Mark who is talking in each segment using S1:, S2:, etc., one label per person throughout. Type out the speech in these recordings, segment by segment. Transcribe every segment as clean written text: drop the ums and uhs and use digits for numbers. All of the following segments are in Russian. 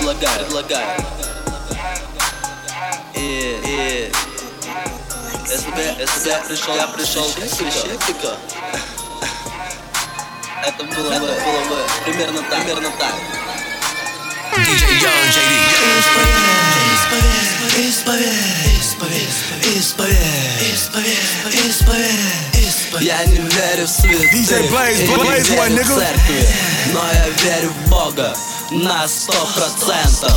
S1: предлагаю. Если я пришел критика, это было бы примерно так. Я не верю в святых, и не верю в церкви, но я верю в Бога на 100%.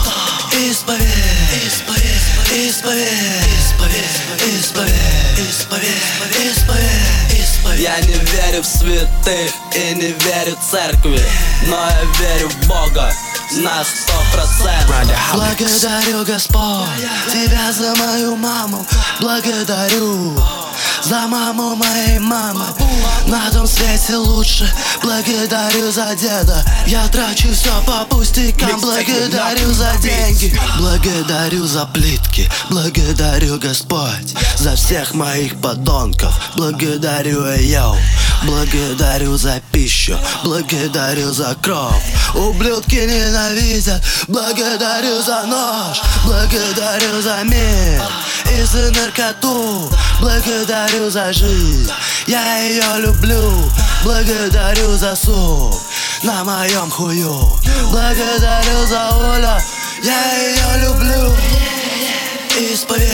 S1: Я не верю в святых и не верю в церкви, но я верю в Бога на 100%.
S2: Благодарю, Господь, Тебя за мою маму. Благодарю за маму моей мамы. На том свете лучше. Благодарю за деда. Я трачу все по пустякам. Благодарю за деньги. Благодарю за плитки. Благодарю, Господь, за всех моих подонков. Благодарю, йоу. Благодарю за пищу. Благодарю за кровь. Ублюдки ненавидят. Благодарю за нож. Благодарю за мир и за наркоту. Благодарю за жизнь, я ее люблю. Благодарю за суп на моем хую. Благодарю за Олю, я ее люблю. Исповедь.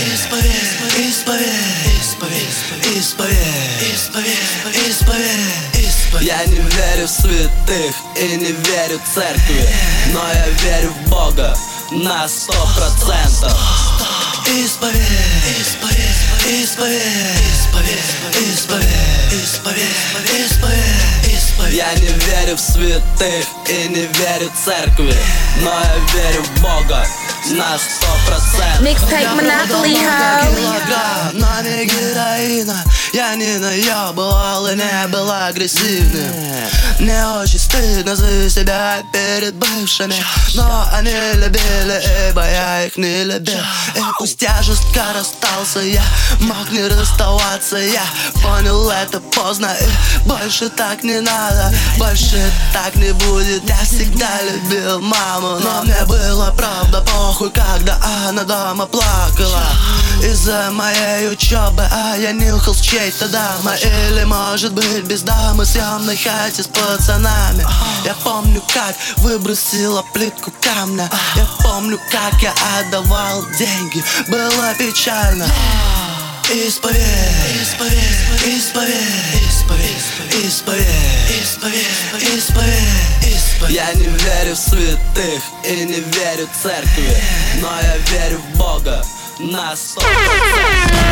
S1: Я не верю в святых и не верю в церкви, но я верю в Бога на 100%. Я не верю в святых и не верю в церкви, но я верю в Бога на 100%.
S3: Mixtape Monopoly, ho.
S2: Но не героина. Я не наебывал и не был агрессивным. Мне очень стыдно за себя перед бывшими, но они любили, ибо я их не любил. И пусть я жестко расстался, я мог не расставаться. Я понял это поздно, и больше так не надо. Больше так не будет. Я всегда любил маму, но мне было правда похуй, когда она дома плакала из-за моей учебы, а я нюхал с чьей-то дамой. Или может быть без дамы в съемной хате с пацанами. Я помню, как выбросила плитку камня. Я помню, как я отдавал деньги. Было печально. Исповедь.
S1: Я не верю в святых и не верю в церкви, но я верю в Бога на 100%.